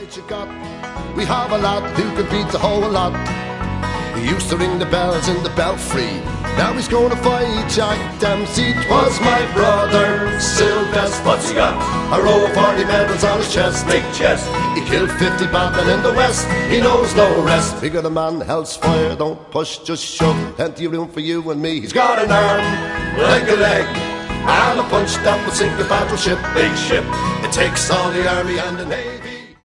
You got. We have a lad who can beat the whole lot. He used to ring the bells in the belfry. Now he's gonna fight Jack Dempsey. 'Twas my brother Sylvester. What's he got? A row of 40 medals on his chest. Big chest. He killed 50 batmen in the west. He knows no rest. Bigger than man, hell's fire. Don't push, just shove. Plenty of room for you and me. He's got an arm like a leg, and a punch that will sink a battleship. Big ship. It takes all the army and the navy.